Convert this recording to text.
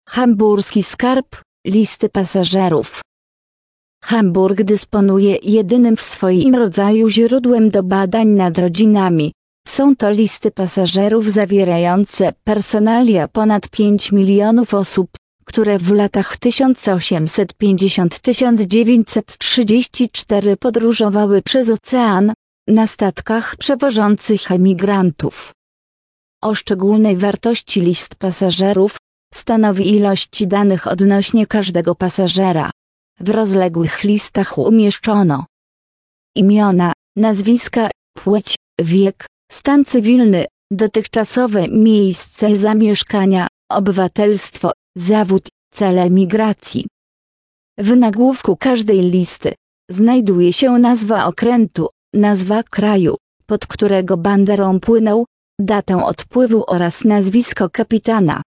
Hamburski skarb, listy pasażerów. Hamburg dysponuje jedynym w swoim rodzaju źródłem do badań nad rodzinami. Są to listy pasażerów zawierające personalia ponad 5 milionów osób, które w latach 1850–1934 podróżowały przez ocean, na statkach przewożących emigrantów. O szczególnej wartości list pasażerów stanowi ilość danych odnośnie każdego pasażera. W rozległych listach umieszczono imiona, nazwiska, płeć, wiek, stan cywilny, dotychczasowe miejsce zamieszkania, obywatelstwo, zawód, cel emigracji. W nagłówku każdej listy znajduje się nazwa okrętu, nazwa kraju, pod którego banderą płynął, datę odpływu oraz nazwisko kapitana.